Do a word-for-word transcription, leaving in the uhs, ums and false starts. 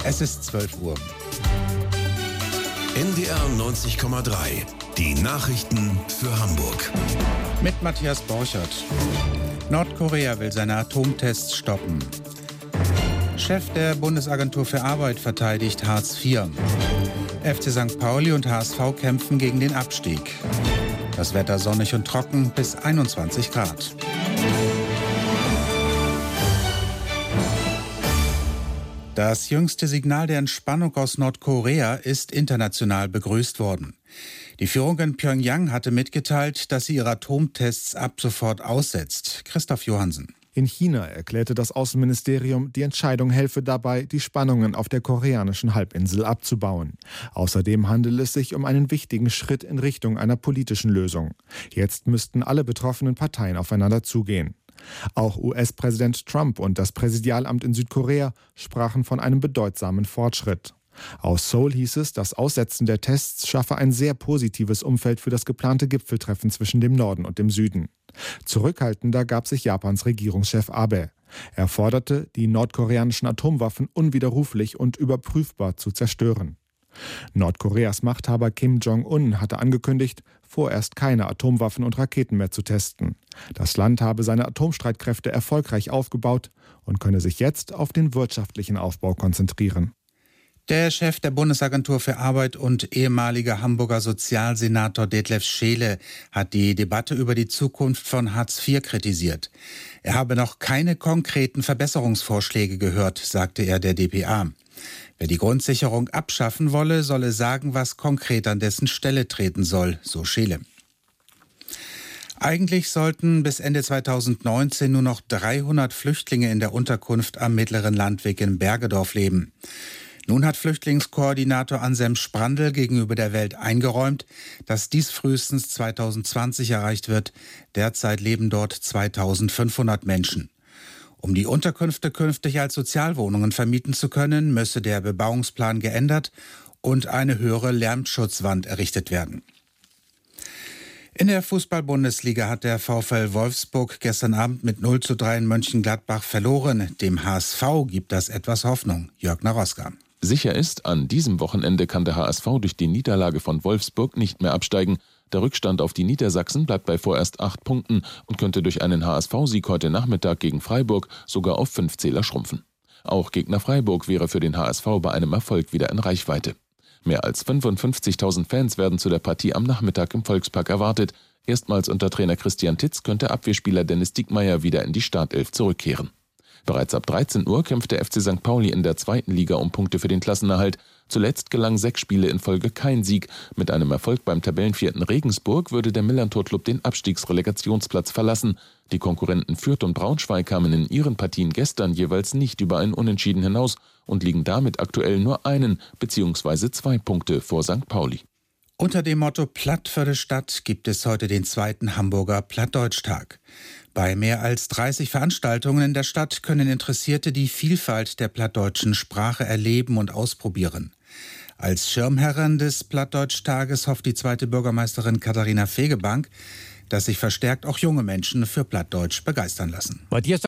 Es ist zwölf Uhr. N D R neunzig Komma drei. Die Nachrichten für Hamburg. Mit Matthias Borchert. Nordkorea will seine Atomtests stoppen. Chef der Bundesagentur für Arbeit verteidigt Hartz vier. F C Sankt Pauli und H S V kämpfen gegen den Abstieg. Das Wetter sonnig und trocken bis einundzwanzig Grad. Das jüngste Signal der Entspannung aus Nordkorea ist international begrüßt worden. Die Führung in Pjöngjang hatte mitgeteilt, dass sie ihre Atomtests ab sofort aussetzt. Christoph Johansen. In China erklärte das Außenministerium, die Entscheidung helfe dabei, die Spannungen auf der koreanischen Halbinsel abzubauen. Außerdem handele es sich um einen wichtigen Schritt in Richtung einer politischen Lösung. Jetzt müssten alle betroffenen Parteien aufeinander zugehen. Auch U S-Präsident Trump und das Präsidialamt in Südkorea sprachen von einem bedeutsamen Fortschritt. Aus Seoul hieß es, das Aussetzen der Tests schaffe ein sehr positives Umfeld für das geplante Gipfeltreffen zwischen dem Norden und dem Süden. Zurückhaltender gab sich Japans Regierungschef Abe. Er forderte, die nordkoreanischen Atomwaffen unwiderruflich und überprüfbar zu zerstören. Nordkoreas Machthaber Kim Jong-un hatte angekündigt, vorerst keine Atomwaffen und Raketen mehr zu testen. Das Land habe seine Atomstreitkräfte erfolgreich aufgebaut und könne sich jetzt auf den wirtschaftlichen Aufbau konzentrieren. Der Chef der Bundesagentur für Arbeit und ehemaliger Hamburger Sozialsenator Detlef Scheele hat die Debatte über die Zukunft von Hartz vier kritisiert. Er habe noch keine konkreten Verbesserungsvorschläge gehört, sagte er der D P A. Wer die Grundsicherung abschaffen wolle, solle sagen, was konkret an dessen Stelle treten soll, so Scheele. Eigentlich sollten bis Ende zweitausendneunzehn nur noch dreihundert Flüchtlinge in der Unterkunft am Mittleren Landweg in Bergedorf leben. Nun hat Flüchtlingskoordinator Anselm Sprandl gegenüber der Welt eingeräumt, dass dies frühestens zweitausendzwanzig erreicht wird. Derzeit leben dort zweitausendfünfhundert Menschen. Um die Unterkünfte künftig als Sozialwohnungen vermieten zu können, müsse der Bebauungsplan geändert und eine höhere Lärmschutzwand errichtet werden. In der Fußball-Bundesliga hat der VfL Wolfsburg gestern Abend mit null zu drei in Mönchengladbach verloren. Dem H S V gibt das etwas Hoffnung. Jörg Naroska. Sicher ist, an diesem Wochenende kann der H S V durch die Niederlage von Wolfsburg nicht mehr absteigen. Der Rückstand auf die Niedersachsen bleibt bei vorerst acht Punkten und könnte durch einen H S V-Sieg heute Nachmittag gegen Freiburg sogar auf fünf Zähler schrumpfen. Auch Gegner Freiburg wäre für den H S V bei einem Erfolg wieder in Reichweite. Mehr als fünfundfünfzigtausend Fans werden zu der Partie am Nachmittag im Volkspark erwartet. Erstmals unter Trainer Christian Titz könnte Abwehrspieler Dennis Diekmeyer wieder in die Startelf zurückkehren. Bereits ab dreizehn Uhr kämpft der F C Sankt Pauli in der zweiten Liga um Punkte für den Klassenerhalt. Zuletzt gelang sechs Spiele in Folge kein Sieg. Mit einem Erfolg beim Tabellenvierten Regensburg würde der Millantor-Club den Abstiegsrelegationsplatz verlassen. Die Konkurrenten Fürth und Braunschweig kamen in ihren Partien gestern jeweils nicht über ein Unentschieden hinaus und liegen damit aktuell nur einen bzw. zwei Punkte vor Sankt Pauli. Unter dem Motto Platt für die Stadt gibt es heute den zweiten Hamburger Plattdeutsch-Tag. Bei mehr als dreißig Veranstaltungen in der Stadt können Interessierte die Vielfalt der plattdeutschen Sprache erleben und ausprobieren. Als Schirmherrin des Plattdeutsch-Tages hofft die zweite Bürgermeisterin Katharina Fegebank, dass sich verstärkt auch junge Menschen für Plattdeutsch begeistern lassen. Matthias